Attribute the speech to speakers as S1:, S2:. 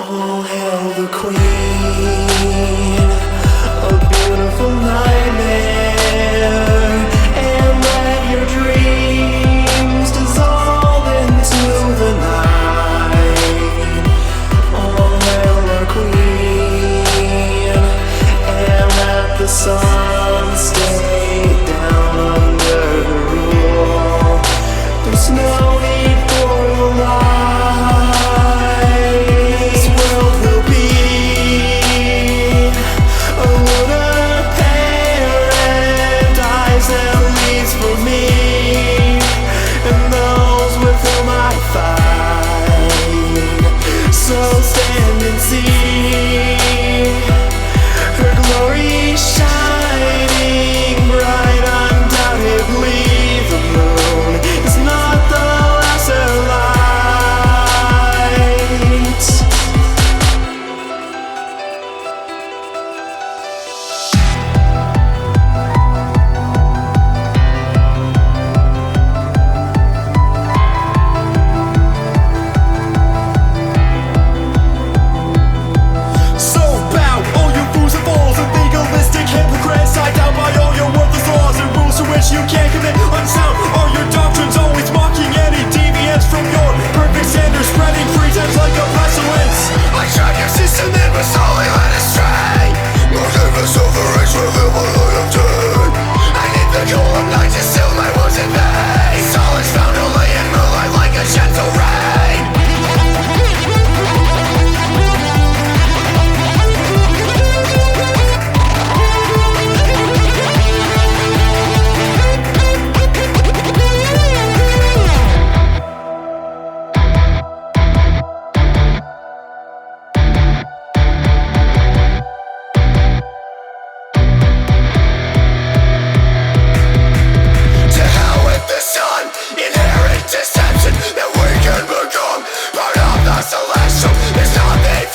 S1: All hail the Queen, a beautiful nightmare, and let your dreams dissolve into the night. All hail our Queen, and let the sun stay down under her rule. There's no need for your lies. This world will be a lunar paradise, at least for me and those with whom I fight. So stand and see her glory shining bright. Undoubtedly the moon is not the lesser light. So bow all you fools and fools and legalistic hypocrites. I down by all your worthless laws and rules to which you can't commit. Unsound are your doctrines, always mocking any deviance from your perfect standards, spreading pretense like a pestilence. I tried your system and was solely led astray. Looking for silver-age with him a loyalty. I need the cool of night to still my wounds in vain. Solace found only in moonlight like a gentle rain. To hell with the sun, inherent deception that we can become part of the celestial. There's nothing